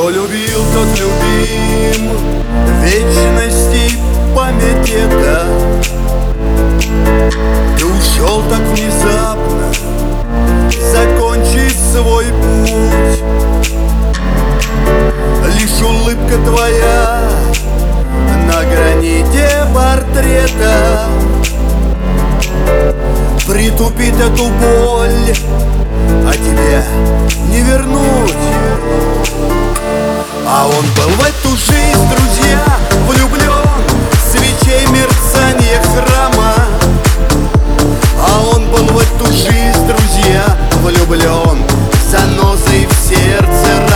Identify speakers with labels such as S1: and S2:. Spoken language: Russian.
S1: Кто любил, тот любим, вечности память это. Ты ушел так внезапно, закончив свой путь. Лишь улыбка твоя на граните портрета притупит эту боль, а тебя не вернуть. А он был в эту жизнь, друзья, влюблен, свечей мерцание храма. А он был в эту жизнь, друзья, влюблен, занозой в сердце